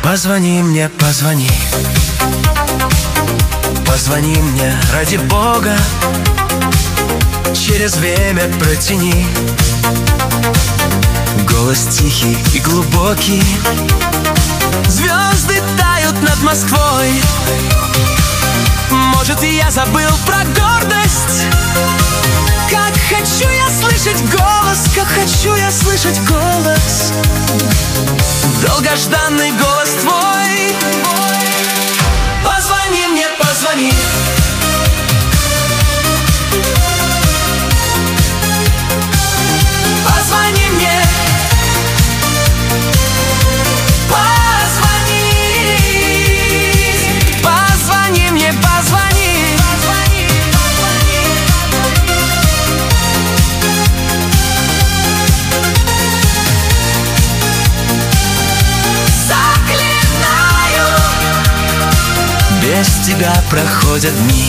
Позвони мне, позвони. Позвони мне, ради Бога. Через время протяни. Голос тихий и глубокий. Звезды тают над Москвой. Может, и я забыл про гордость. Как хочу я слышать голос, как хочу я слышать голос. Долгожданный голос твой. Позвони мне, позвони. Позвони мне. Позвони. Позвони мне, позвони. Заклинаю. Без тебя проходят дни.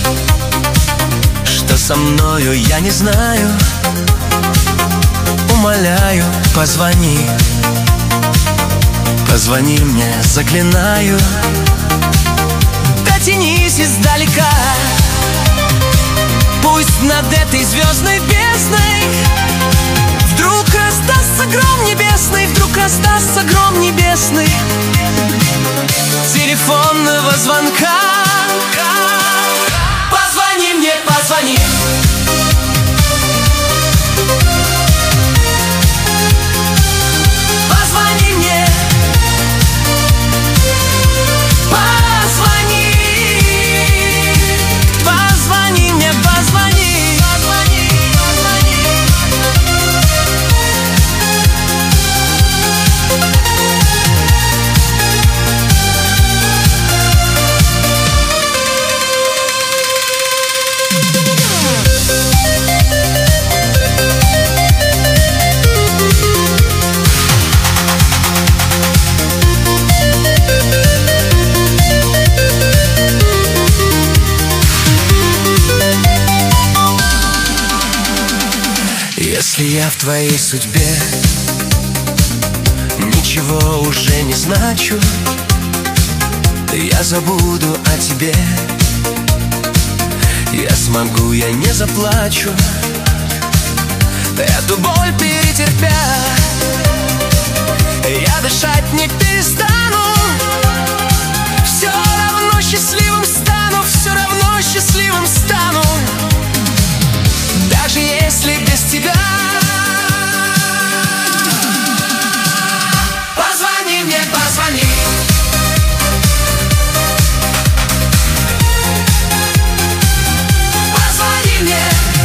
Что со мною, я не знаю. Умоляю, позвони. Позвони мне, заклинаю. Дотянись издалека. Пусть над этой звездной бездной вдруг раздастся гром небесный. Вдруг раздастся гром небесный. Телефонного звонка. Позвони мне, позвони. Позвони мне. Позвони. Позвони мне, позвони. Если я в твоей судьбе ничего уже не значу, я забуду о тебе. Я смогу, я не заплачу. Эту боль перетерпя, я дышать не перестану. Все равно счастливым стану. Все равно счастливым стану. Даже если без тебя. Позвони мне, позвони. Позвони мне.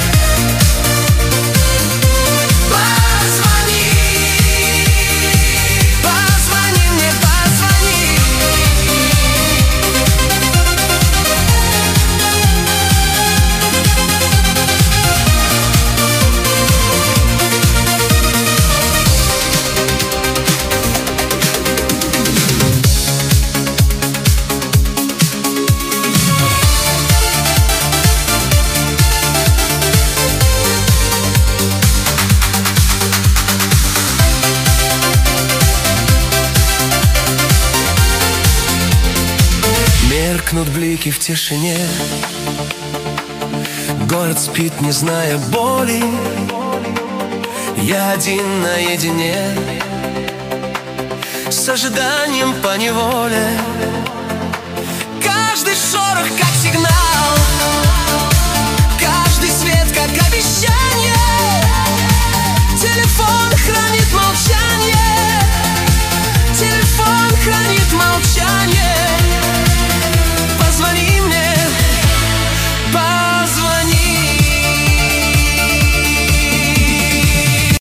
Позвони. Позвони мне, позвони. Меркнут блики в тишине. Город спит, не зная боли. Я один наедине с ожиданием поневоле. Каждый шорох как сигнал.